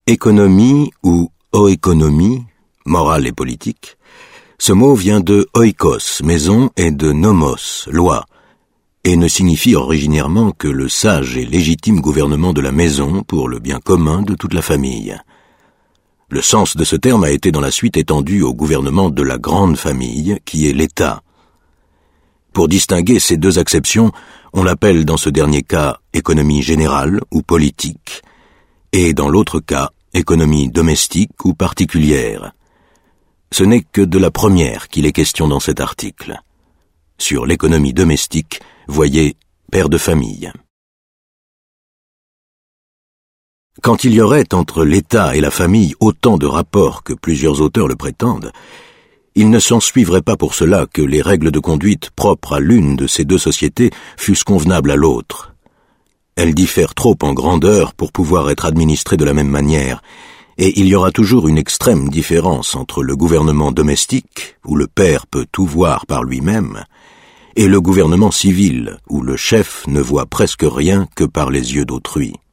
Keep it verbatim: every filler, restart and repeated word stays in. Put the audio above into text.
Économie ou oéconomie, morale et politique, ce mot vient de oikos, maison, et de nomos, loi, et ne signifie originairement que le sage et légitime gouvernement de la maison pour le bien commun de toute la famille. Le sens de ce terme a été dans la suite étendu au gouvernement de la grande famille, qui est l'État. Pour distinguer ces deux acceptions, on l'appelle dans ce dernier cas économie générale ou politique, et dans l'autre cas économie domestique ou particulière. Ce n'est que de la première qu'il est question dans cet article. Sur l'économie domestique, voyez père de famille. Quand il y aurait entre l'État et la famille autant de rapports que plusieurs auteurs le prétendent, il ne s'ensuivrait pas pour cela que les règles de conduite propres à l'une de ces deux sociétés fussent convenables à l'autre. Elles diffèrent trop en grandeur pour pouvoir être administrées de la même manière, et il y aura toujours une extrême différence entre le gouvernement domestique, où le père peut tout voir par lui-même, et le gouvernement civil, où le chef ne voit presque rien que par les yeux d'autrui.